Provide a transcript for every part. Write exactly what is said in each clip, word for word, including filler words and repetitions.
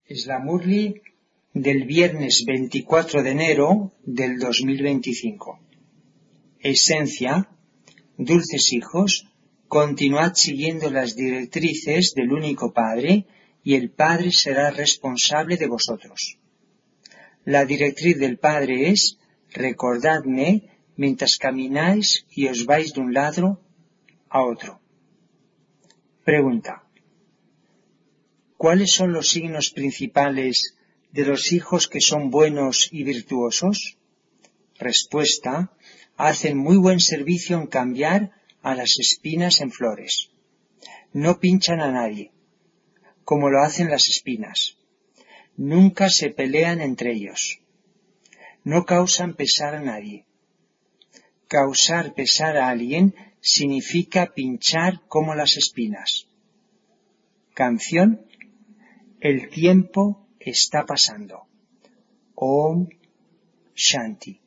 Es la Murli del viernes veinticuatro de enero del dos mil veinticinco. Esencia: dulces hijos, continuad siguiendo las directrices del único Padre y el Padre será responsable de vosotros. La directriz del Padre es: recordadme mientras camináis y os vais de un lado a otro. Pregunta: ¿cuáles son los signos principales de los hijos que son buenos y virtuosos? Respuesta: hacen muy buen servicio en cambiar a las espinas en flores. No pinchan a nadie, como lo hacen las espinas. Nunca se pelean entre ellos. No causan pesar a nadie. Causar pesar a alguien significa pinchar como las espinas. Canción: el tiempo está pasando. Om Shanti.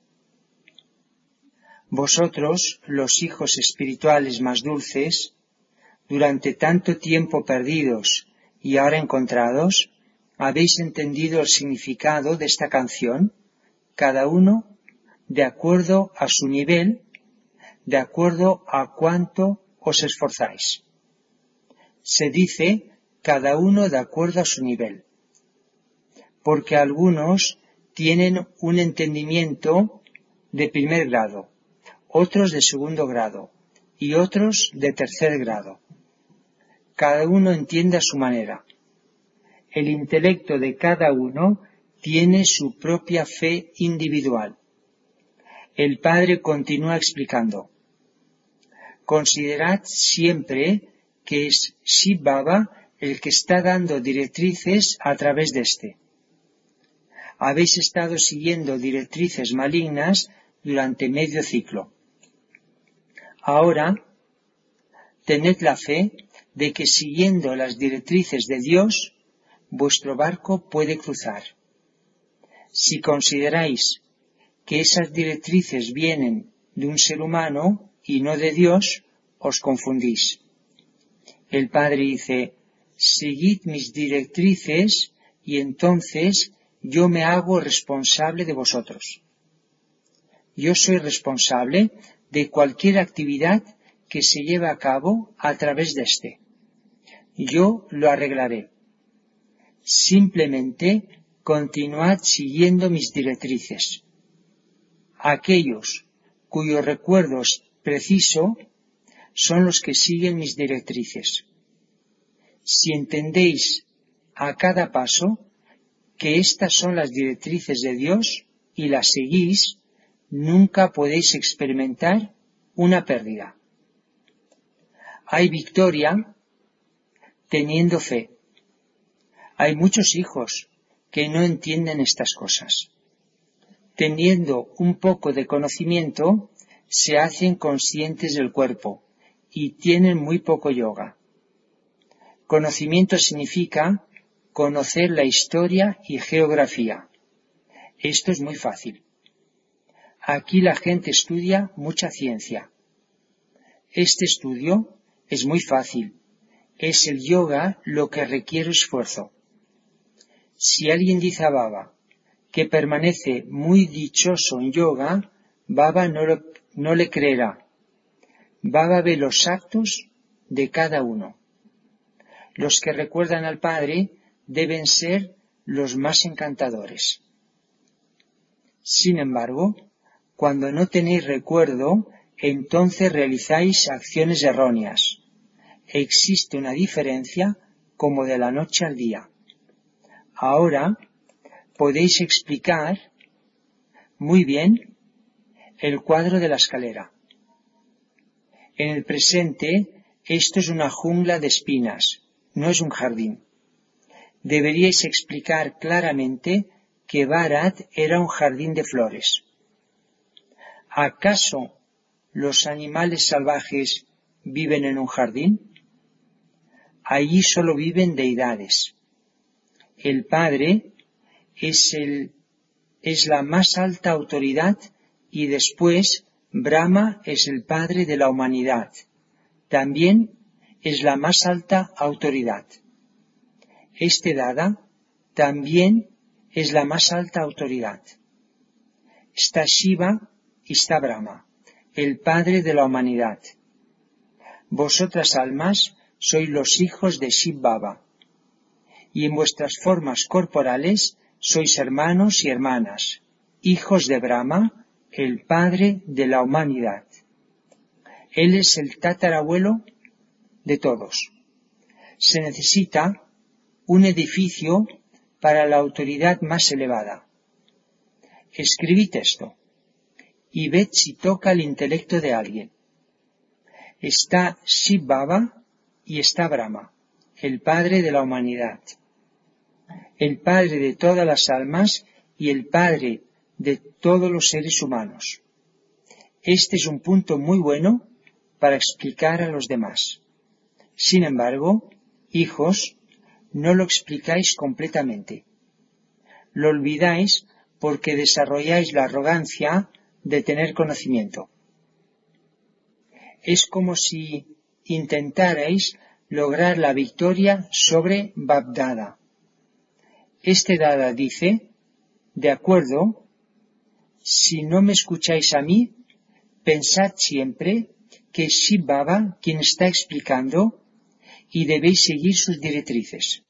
Vosotros, los hijos espirituales más dulces, durante tanto tiempo perdidos y ahora encontrados, habéis entendido el significado de esta canción, cada uno de acuerdo a su nivel, de acuerdo a cuánto os esforzáis. Se dice cada uno de acuerdo a su nivel, porque algunos tienen un entendimiento de primer grado, otros de segundo grado y otros de tercer grado. Cada uno entiende a su manera. El intelecto de cada uno tiene su propia fe individual. El Padre continúa explicando: considerad siempre que es Shiv Baba el que está dando directrices a través de este. Habéis estado siguiendo directrices malignas durante medio ciclo. Ahora, tened la fe de que siguiendo las directrices de Dios, vuestro barco puede cruzar. Si consideráis que esas directrices vienen de un ser humano y no de Dios, os confundís. El Padre dice: seguid mis directrices y entonces yo me hago responsable de vosotros. Yo soy responsable de cualquier actividad que se lleve a cabo a través de este. Yo lo arreglaré. Simplemente continuad siguiendo mis directrices. Aquellos cuyo recuerdo es preciso son los que siguen mis directrices. Si entendéis a cada paso que estas son las directrices de Dios y las seguís, nunca podéis experimentar una pérdida. Hay victoria teniendo fe. Hay muchos hijos que no entienden estas cosas. Teniendo un poco de conocimiento, se hacen conscientes del cuerpo y tienen muy poco yoga. Conocimiento significa conocer la historia y geografía. Esto es muy fácil. Aquí la gente estudia mucha ciencia. Este estudio es muy fácil. Es el yoga lo que requiere esfuerzo. Si alguien dice a Baba que permanece muy dichoso en yoga, Baba no, lo, no le creerá. Baba ve los actos de cada uno. Los que recuerdan al Padre deben ser los más encantadores. Sin embargo, cuando no tenéis recuerdo, entonces realizáis acciones erróneas. Existe una diferencia como de la noche al día. Ahora podéis explicar muy bien el cuadro de la escalera. En el presente, esto es una jungla de espinas, no es un jardín. Deberíais explicar claramente que Bharat era un jardín de flores. ¿Acaso los animales salvajes viven en un jardín? Allí solo viven deidades. El Padre es, el, es la más alta autoridad y después Brahma es el Padre de la humanidad. También es la más alta autoridad. Este Dada también es la más alta autoridad. Está Shiva y está Brahma, el Padre de la humanidad. Vosotras almas sois los hijos de Shiv Baba, y en vuestras formas corporales sois hermanos y hermanas, hijos de Brahma, el Padre de la humanidad. Él es el tatarabuelo de todos. Se necesita un edificio para la autoridad más elevada. Escribid esto y ved si toca el intelecto de alguien. Está Shiv Baba y está Brahma, el Padre de la humanidad, el Padre de todas las almas y el Padre de todos los seres humanos. Este es un punto muy bueno para explicar a los demás. Sin embargo, hijos, no lo explicáis completamente. Lo olvidáis porque desarrolláis la arrogancia de tener conocimiento. Es como si intentarais lograr la victoria sobre Bab-Dada. Este Dada dice, de acuerdo, si no me escucháis a mí, pensad siempre que es Shiv Baba quien está explicando y debéis seguir sus directrices.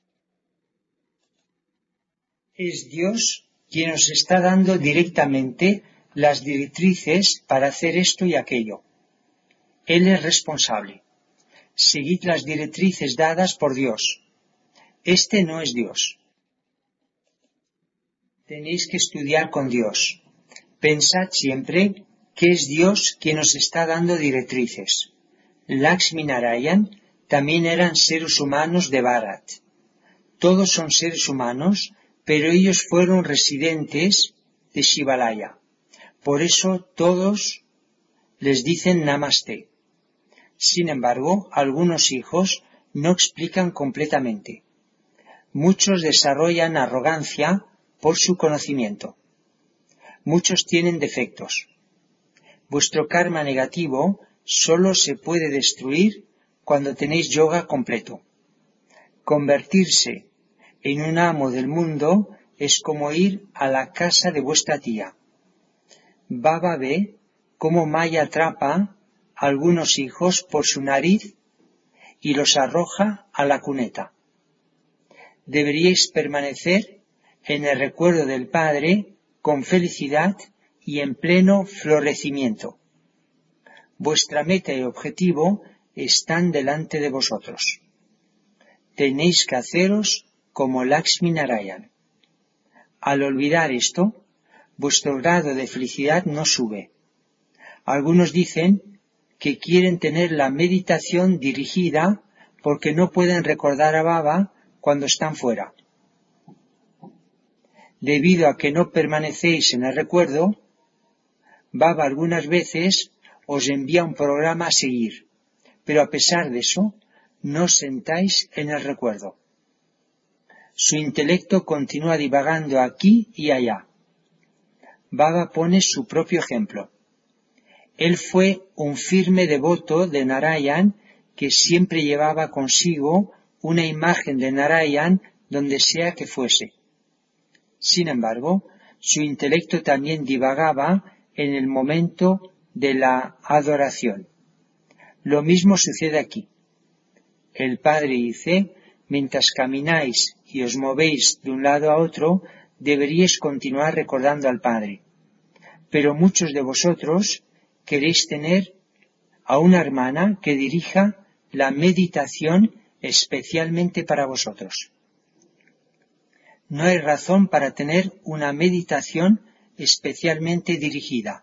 Es Dios quien os está dando directamente las directrices para hacer esto y aquello. Él es responsable. Seguid las directrices dadas por Dios. Este no es Dios. Tenéis que estudiar con Dios. Pensad siempre que es Dios quien os está dando directrices. Lakshmi Narayan también eran seres humanos de Bharat. Todos son seres humanos, pero ellos fueron residentes de Shivalaya. Por eso todos les dicen Namaste. Sin embargo, algunos hijos no explican completamente. Muchos desarrollan arrogancia por su conocimiento. Muchos tienen defectos. Vuestro karma negativo solo se puede destruir cuando tenéis yoga completo. Convertirse en un amo del mundo es como ir a la casa de vuestra tía. Baba ve cómo Maya atrapa a algunos hijos por su nariz y los arroja a la cuneta. Deberíais permanecer en el recuerdo del Padre con felicidad y en pleno florecimiento. Vuestra meta y objetivo están delante de vosotros. Tenéis que haceros como Lakshmi Narayan. Al olvidar esto, vuestro grado de felicidad no sube. Algunos dicen que quieren tener la meditación dirigida porque no pueden recordar a Baba cuando están fuera. Debido a que no permanecéis en el recuerdo, Baba algunas veces os envía un programa a seguir, pero a pesar de eso, no os sentáis en el recuerdo. Su intelecto continúa divagando aquí y allá. Baba pone su propio ejemplo. Él fue un firme devoto de Narayan que siempre llevaba consigo una imagen de Narayan donde sea que fuese. Sin embargo, su intelecto también divagaba en el momento de la adoración. Lo mismo sucede aquí. El Padre dice, mientras camináis y os movéis de un lado a otro, deberíais continuar recordando al Padre. Pero muchos de vosotros queréis tener a una hermana que dirija la meditación especialmente para vosotros. No hay razón para tener una meditación especialmente dirigida.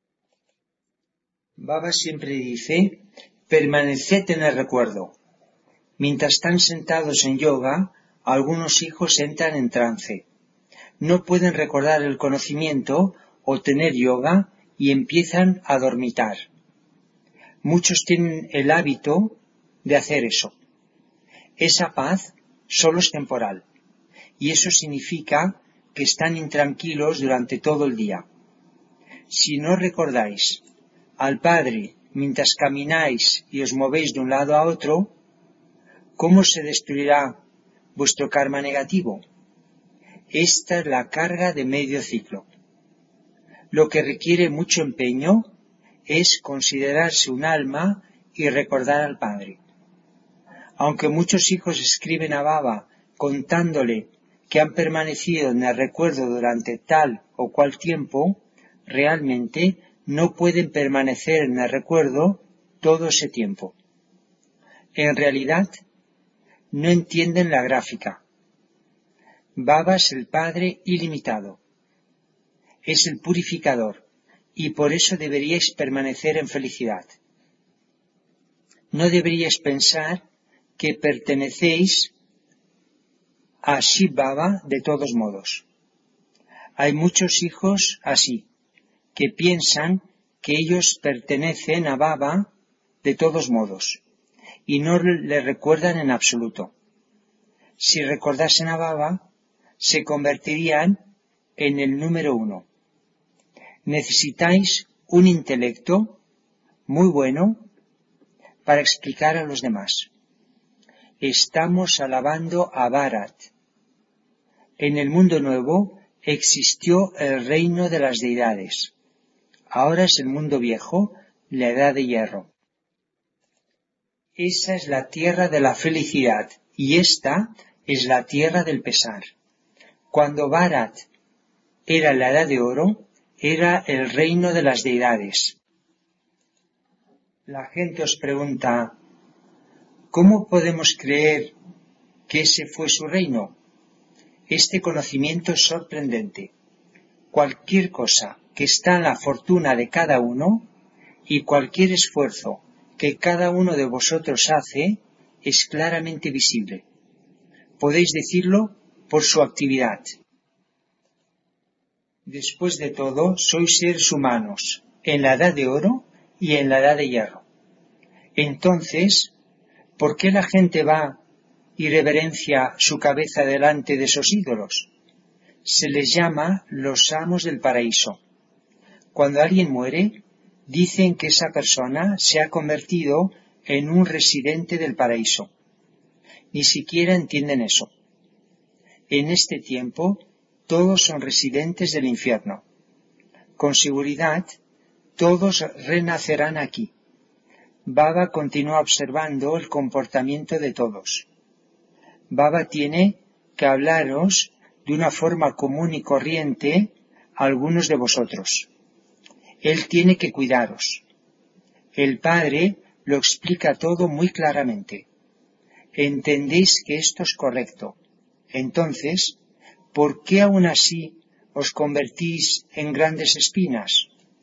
Baba siempre dice, permaneced en el recuerdo. Mientras están sentados en yoga, algunos hijos entran en trance. No pueden recordar el conocimiento o tener yoga y empiezan a dormitar. Muchos tienen el hábito de hacer eso. Esa paz solo es temporal. Y eso significa que están intranquilos durante todo el día. Si no recordáis al Padre mientras camináis y os movéis de un lado a otro, ¿cómo se destruirá vuestro karma negativo? Esta es la carga de medio ciclo. Lo que requiere mucho empeño es considerarse un alma y recordar al Padre. Aunque muchos hijos escriben a Baba contándole que han permanecido en el recuerdo durante tal o cual tiempo, realmente no pueden permanecer en el recuerdo todo ese tiempo. En realidad, no entienden la gráfica. Baba es el Padre ilimitado. Es el purificador, y por eso deberíais permanecer en felicidad. No deberíais pensar que pertenecéis a Shiv Baba de todos modos. Hay muchos hijos así, que piensan que ellos pertenecen a Baba de todos modos, y no le recuerdan en absoluto. Si recordasen a Baba, se convertirían en el número uno. Necesitáis un intelecto muy bueno para explicar a los demás. Estamos alabando a Bharat. En el mundo nuevo existió el reino de las deidades. Ahora es el mundo viejo, la edad de hierro. Esa es la tierra de la felicidad y esta es la tierra del pesar. Cuando Bharat era la edad de oro, era el reino de las deidades. La gente os pregunta, ¿cómo podemos creer que ese fue su reino? Este conocimiento es sorprendente. Cualquier cosa que está en la fortuna de cada uno y cualquier esfuerzo que cada uno de vosotros hace es claramente visible. Podéis decirlo por su actividad. Después de todo, sois seres humanos, en la edad de oro y en la edad de hierro. Entonces, ¿por qué la gente va y reverencia su cabeza delante de esos ídolos? Se les llama los amos del paraíso. Cuando alguien muere, dicen que esa persona se ha convertido en un residente del paraíso. Ni siquiera entienden eso. En este tiempo, todos son residentes del infierno. Con seguridad, todos renacerán aquí. Baba continúa observando el comportamiento de todos. Baba tiene que hablaros de una forma común y corriente a algunos de vosotros. Él tiene que cuidaros. El Padre lo explica todo muy claramente. Entendéis que esto es correcto. Entonces, ¿por qué aún así os convertís en grandes espinas?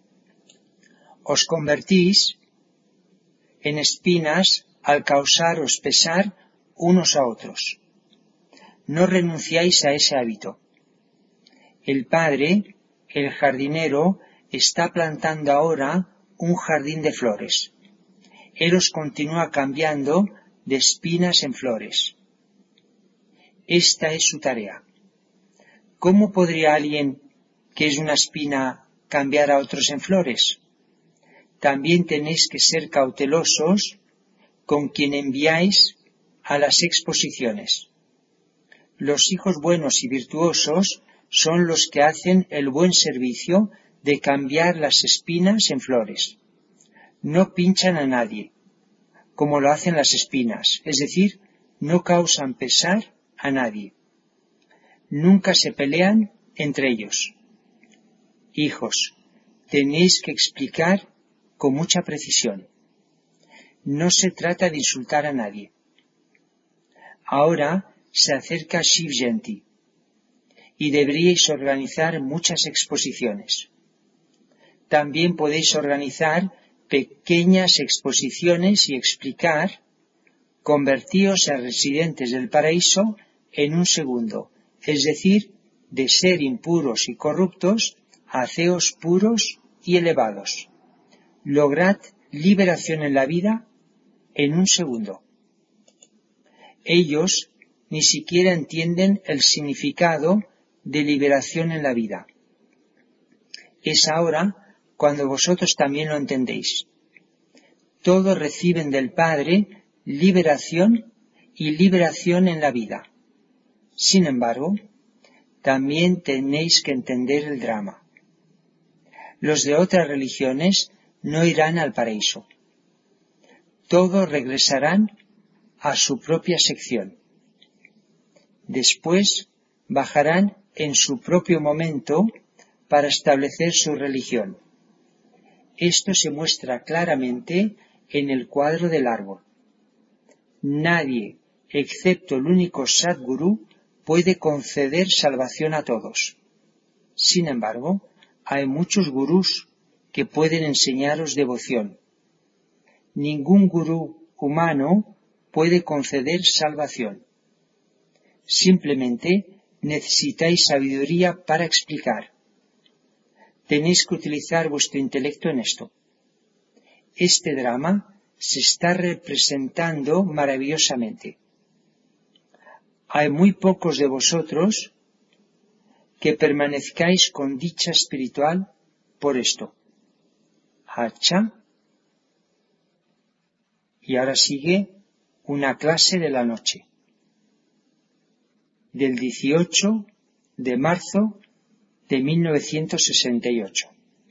Os convertís en espinas al causaros pesar unos a otros. No renunciáis a ese hábito. El Padre, el jardinero, está plantando ahora un jardín de flores. Él os continúa cambiando de espinas en flores. Esta es su tarea. ¿Cómo podría alguien que es una espina cambiar a otros en flores? También tenéis que ser cautelosos con quien enviáis a las exposiciones. Los hijos buenos y virtuosos son los que hacen el buen servicio de cambiar las espinas en flores. No pinchan a nadie, como lo hacen las espinas, es decir, no causan pesar a nadie. Nunca se pelean entre ellos. Hijos, tenéis que explicar con mucha precisión. No se trata de insultar a nadie. Ahora se acerca Shiv Jayanti y deberíais organizar muchas exposiciones. También podéis organizar pequeñas exposiciones y explicar, convertíos a residentes del paraíso en un segundo, es decir, de ser impuros y corruptos a ateos puros y elevados. Lograd liberación en la vida en un segundo. Ellos ni siquiera entienden el significado de liberación en la vida. Es ahora cuando vosotros también lo entendéis. Todos reciben del Padre liberación y liberación en la vida. Sin embargo, también tenéis que entender el drama. Los de otras religiones no irán al paraíso. Todos regresarán a su propia sección. Después bajarán en su propio momento para establecer su religión. Esto se muestra claramente en el cuadro del árbol. Nadie, excepto el único Sadguru, puede conceder salvación a todos. Sin embargo, hay muchos gurús que pueden enseñaros devoción. Ningún gurú humano puede conceder salvación. Simplemente necesitáis sabiduría para explicar. Tenéis que utilizar vuestro intelecto en esto. Este drama se está representando maravillosamente. Hay muy pocos de vosotros que permanezcáis con dicha espiritual por esto. Hacha. Y ahora sigue una clase de la noche. Del dieciocho de marzo de mil novecientos sesenta y ocho.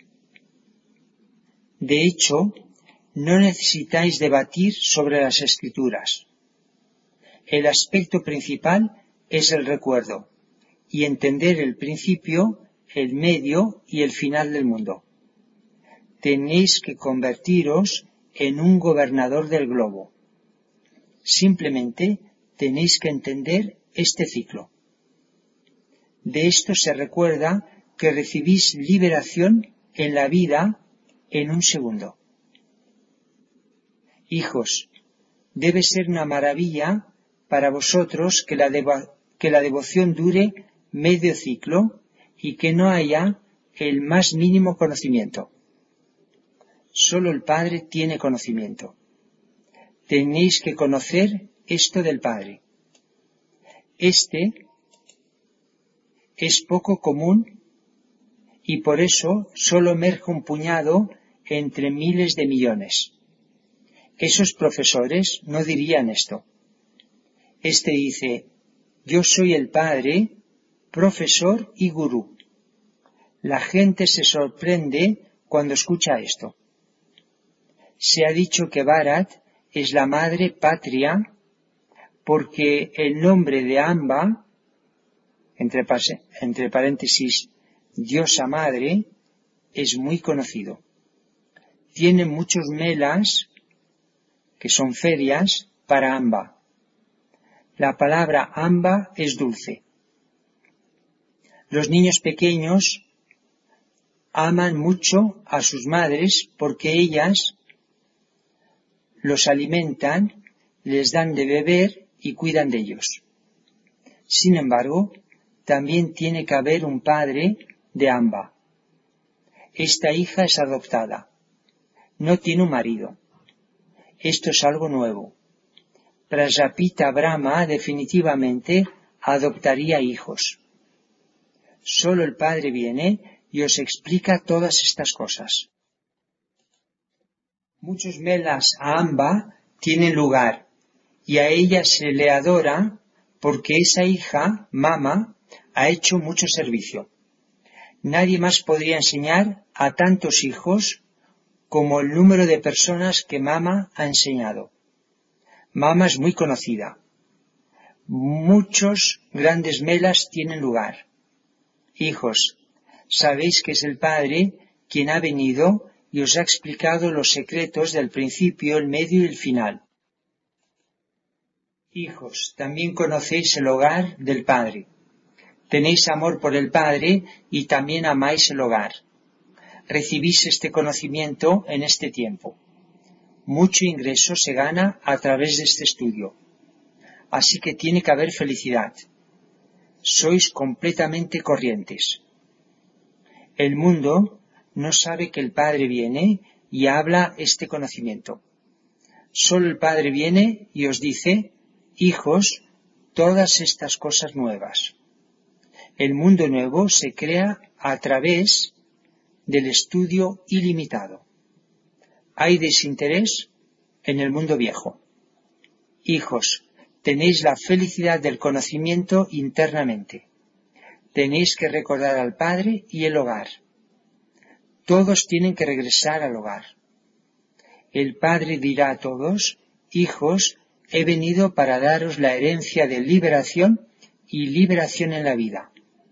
De hecho, no necesitáis debatir sobre las escrituras. El aspecto principal es el recuerdo y entender el principio, el medio y el final del mundo. Tenéis que convertiros en un gobernador del globo. Simplemente tenéis que entender este ciclo. De esto se recuerda que recibís liberación en la vida en un segundo. Hijos, debe ser una maravilla para vosotros que la, devo- que la devoción dure medio ciclo y que no haya el más mínimo conocimiento. Solo el Padre tiene conocimiento. Tenéis que conocer esto del Padre. Este es poco común y por eso solo emerge un puñado entre miles de millones. Esos profesores no dirían esto. Este dice, yo soy el Padre, profesor y gurú. La gente se sorprende cuando escucha esto. Se ha dicho que Bharat es la madre patria porque el nombre de Amba, entre, entre paréntesis, diosa madre, es muy conocido. Tiene muchos melas, que son ferias, para Amba. La palabra Amba es dulce. Los niños pequeños aman mucho a sus madres porque ellas los alimentan, les dan de beber y cuidan de ellos. Sin embargo, también tiene que haber un padre de Amba. Esta hija es adoptada. No tiene un marido. Esto es algo nuevo. Prajapita Brahma definitivamente adoptaría hijos. Solo el Padre viene y os explica todas estas cosas. Muchos melas a Amba tienen lugar y a ella se le adora porque esa hija, Mama, ha hecho mucho servicio. Nadie más podría enseñar a tantos hijos como el número de personas que Mama ha enseñado. Mama es muy conocida. Muchos grandes melas tienen lugar. Hijos, sabéis que es el Padre quien ha venido y os ha explicado los secretos del principio, el medio y el final. Hijos, también conocéis el hogar del Padre. Tenéis amor por el Padre y también amáis el hogar. Recibís este conocimiento en este tiempo. Mucho ingreso se gana a través de este estudio. Así que tiene que haber felicidad. Sois completamente corrientes. El mundo no sabe que el Padre viene y habla este conocimiento. Solo el Padre viene y os dice, hijos, todas estas cosas nuevas. El mundo nuevo se crea a través del estudio ilimitado. Hay desinterés en el mundo viejo. Hijos, tenéis la felicidad del conocimiento internamente. Tenéis que recordar al Padre y el hogar. Todos tienen que regresar al hogar. El Padre dirá a todos: hijos, he venido para daros la herencia de liberación y liberación en la vida.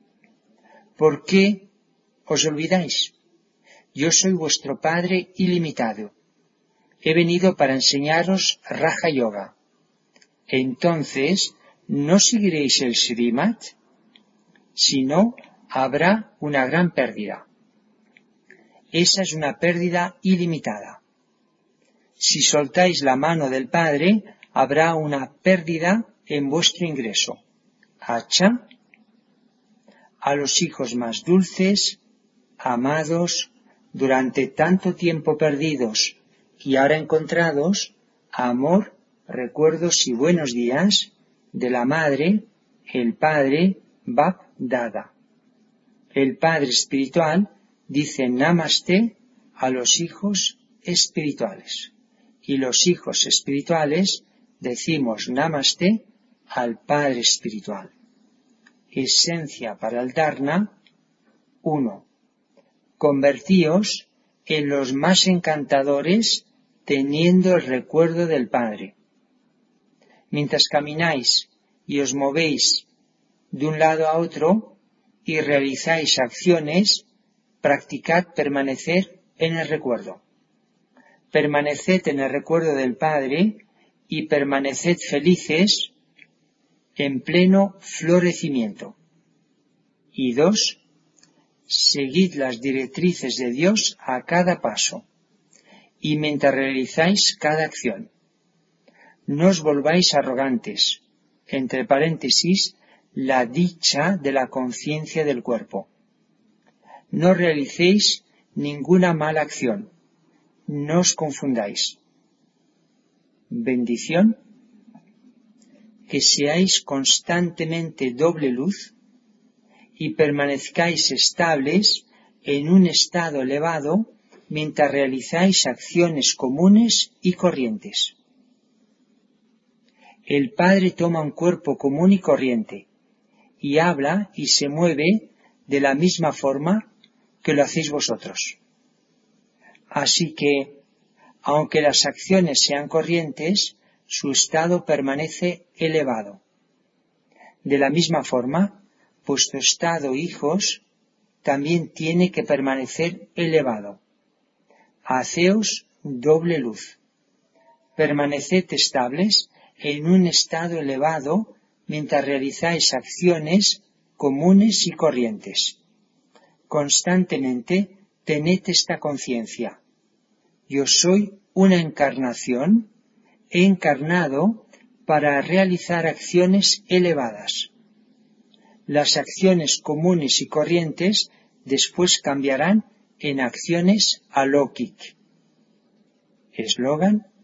¿Por qué os olvidáis? Yo soy vuestro Padre ilimitado. He venido para enseñaros Raja Yoga. Entonces, ¿no seguiréis el Srimad? Si no, habrá una gran pérdida. Esa es una pérdida ilimitada. Si soltáis la mano del Padre, habrá una pérdida en vuestro ingreso. Acha. A los hijos más dulces, amados, durante tanto tiempo perdidos y ahora encontrados, amor, recuerdos y buenos días de la Madre, el Padre, Bap Dada. El Padre espiritual dice Namaste a los hijos espirituales. Y los hijos espirituales decimos Namaste al Padre espiritual. Esencia para el Dharna. uno. Convertíos en los más encantadores teniendo el recuerdo del Padre. Mientras camináis y os movéis de un lado a otro y realizáis acciones, practicad permanecer en el recuerdo. Permaneced en el recuerdo del Padre y permaneced felices en pleno florecimiento. Y dos, seguid las directrices de Dios a cada paso y mientras realizáis cada acción. No os volváis arrogantes, entre paréntesis, la dicha de la conciencia del cuerpo. No realicéis ninguna mala acción. No os confundáis. Bendición. Que seáis constantemente doble luz y permanezcáis estables en un estado elevado mientras realizáis acciones comunes y corrientes. El Padre toma un cuerpo común y corriente y habla y se mueve de la misma forma que lo hacéis vosotros. Así que, aunque las acciones sean corrientes, su estado permanece elevado. De la misma forma, vuestro estado, hijos, también tiene que permanecer elevado. Haceos doble luz. Permaneced estables en un estado elevado mientras realizáis acciones comunes y corrientes. Constantemente tened esta conciencia. Yo soy una encarnación, he encarnado para realizar acciones elevadas. Las acciones comunes y corrientes después cambiarán en acciones alóquic. Eslogan: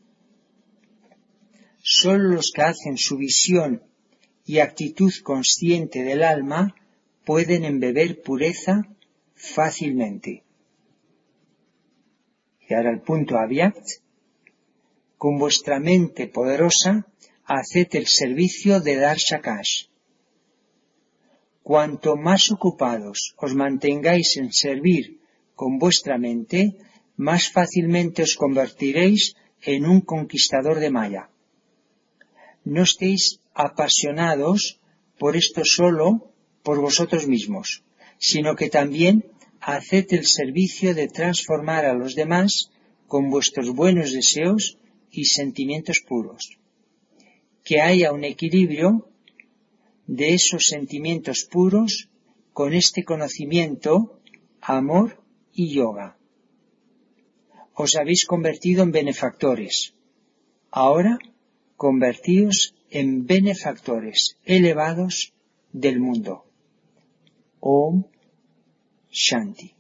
solo los que hacen su visión y actitud consciente del alma pueden embeber pureza fácilmente. Y ahora el punto Avyakt. Con vuestra mente poderosa, haced el servicio de Darshakash. Cuanto más ocupados os mantengáis en servir con vuestra mente, más fácilmente os convertiréis en un conquistador de Maya. No estéis apasionados por esto solo por vosotros mismos, sino que también haced el servicio de transformar a los demás con vuestros buenos deseos y sentimientos puros. Que haya un equilibrio de esos sentimientos puros con este conocimiento, amor y yoga. Os habéis convertido en benefactores. Ahora convertíos en benefactores elevados del mundo. Om Shanti.